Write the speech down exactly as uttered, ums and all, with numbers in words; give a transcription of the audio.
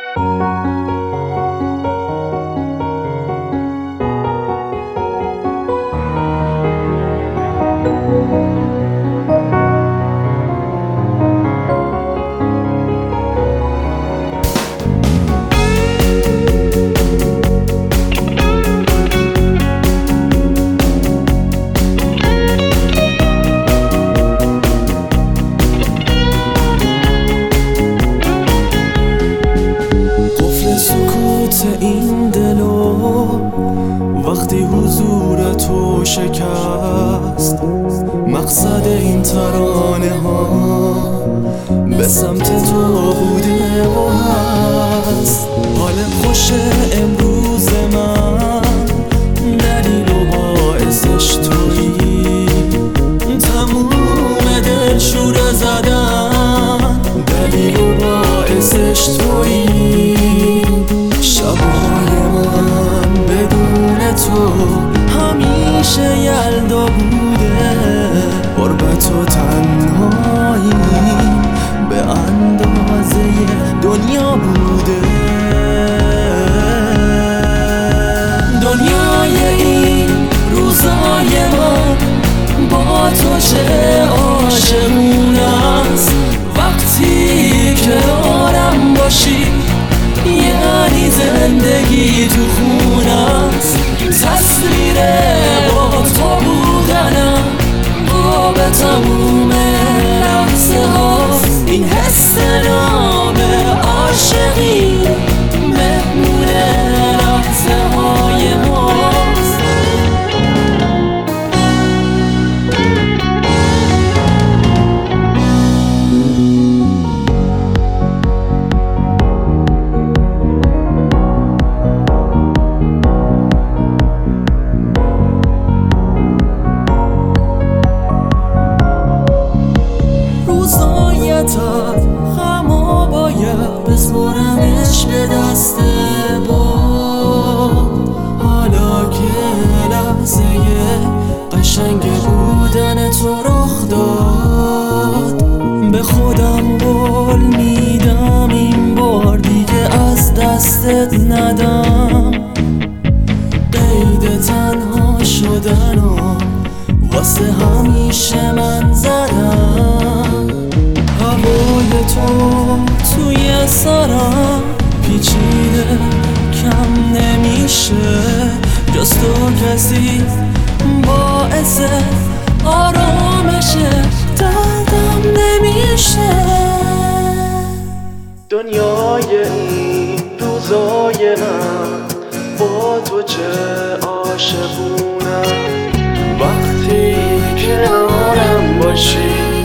این دلو وقتی حضور تو شکست، مقصد این ترانه ها به سمت تو بوده و هست. حال خوش امروز من دلیل و باعثش تویی، تموم دل شوره زدن دلیل و باعثش تویی. شبای من بدون تو همیشه یلدا بوده، غربت و تنهایی به اندازه دنیا بوده. دنیای این روزای من با تو چه عاشقونه است، وقتی کنارم باشی یعنی زندگی تو خونه است. تصویر با تو بودنم با به تموم لحظه هاست. این حس نام عاشقی مهمون لحظه های ماست. خما باید بسپرمش به دست باد، حالا که لحظه قشنگ بودن تو رخ داد. به خودم قول میدم این بار دیگه از دستت ندم، قید تنها شدن و واسه همیشه من زدم. هوای تو توی سرم پیچیده کم نمیشه، جز تو کسی باعث آرامش دردم نمیشه. دنیای این روزای من با تو چه عاشقونم، وقتی کنارم باشی